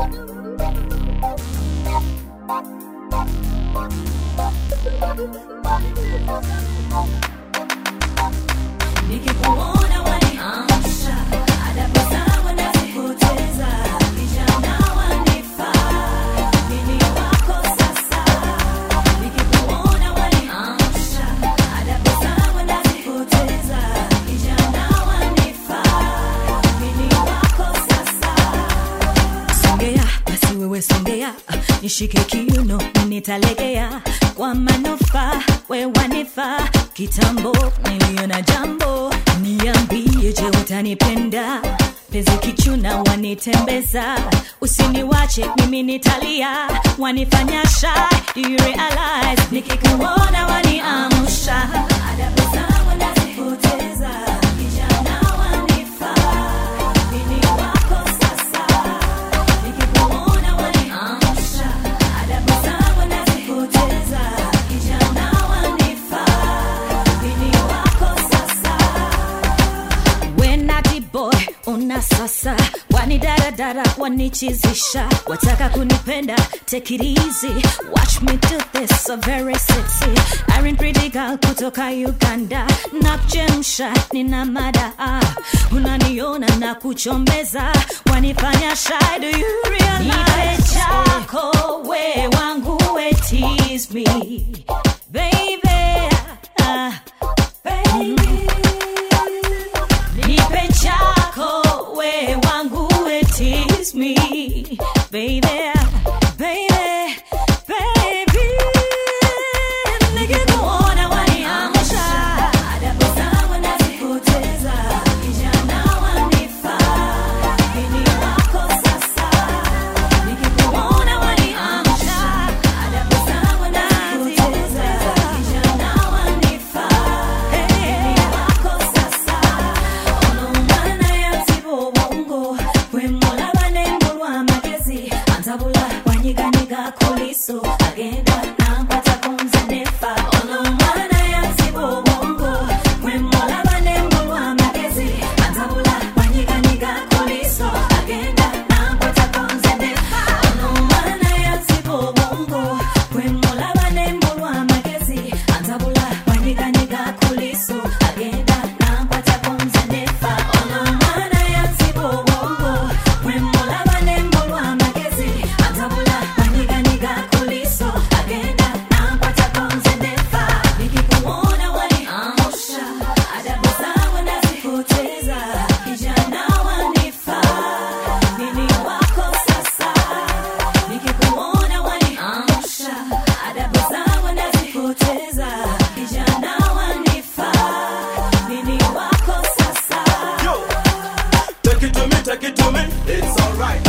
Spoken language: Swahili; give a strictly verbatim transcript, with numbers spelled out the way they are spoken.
Nikikuona waniamsha, adabu zangu nazipoteza, kijana wanifaa, mimi wako sasa. Nikikuona waniamsha, adabu zangu nazipoteza, kijana wanifaa, mimi wako sasa. Songea, basi wewe songea, nishike kiuno, nitalegea, kwa manufaa, we wanifaa, kitambo niliona jambo, niambie je utanipenda, penzi kichuna wanitembeza, usiniwache mimi nitalia, wanifanya shy, do you realize, nikikuona waniamsha, adabu zangu nazipoteza, kijana wanifaa, mimi wako sasa. Nikikuona waniamsha, adabu zangu nazipoteza, kijana wanifaa, mimi wako sasa. When I did boy, una sasa, wanidaradara, wanichizisha, wataka kunipenda, take it easy, watch me do this, so very sexy. Iron pretty girl kutoka Uganda, nakuchemsha, nina mada, unaniona na kuchombeza, wanifanya shy, do you realize? Nipe chako, we wangu, we tease me, baby, uh, baby. Nipe chako, we wangu, we tease me, baby, baby, baby. Nikikuona waniamsha, adabu zangu nazipoteza, kijana wanifaa, mimi wako sasa. Nikikuona waniamsha, adabu zangu nazipoteza, kijana wanifaa, mimi wako sasa. Ono mwana yansibo bongo, kwe mola banembo lwa magezi, antabula wanyiganyiga kuliso, agenda nampata konze nefa. Ono mwana yansibo bongo, kwe mola banembo lwa magezi, antabula wanyiganyiga kuliso, agenda nampata konze nefa. Ono mwana yansibo bongo, kwe mola banembo lwa magezi, antabula wanyiganyiga kuliso, agenda nampata konze nefa. Ono mwana yansibo bongo, kwe mola banembo lwa magezi, antabula wanyiganyiga kuliso, agenda nampata konze nefa. Nikikuona waniamsha, adabu zangu nazipoteza, kijana wanifaa, mimi wako sasa. Nikikuona waniamsha, adabu zangu nazipoteza, kijana wanifaa, mimi wako sasa. Yo, take it to me, take it to me, it's alright.